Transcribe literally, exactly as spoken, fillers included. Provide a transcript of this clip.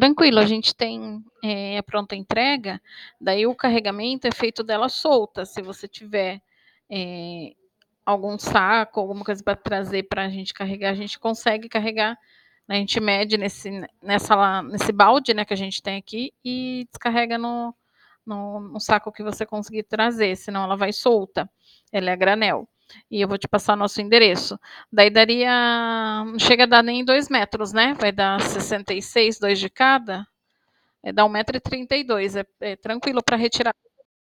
tranquilo, a gente tem, eh, a pronta entrega, daí o carregamento é feito dela solta, se você tiver, eh, algum saco, alguma coisa pra trazer pra gente carregar, a gente consegue carregar, a gente mede nesse nessa lá nesse balde, né, que a gente tem aqui e descarrega no no no saco que você conseguir trazer, senão ela vai solta, ela é a granel. E eu vou te passar nosso endereço. Daí daria não chega a dar nem dois metros, né, vai dar sessenta e seis, dois de cada, eh, dá um metro e trinta e dois, é é tranquilo pra retirar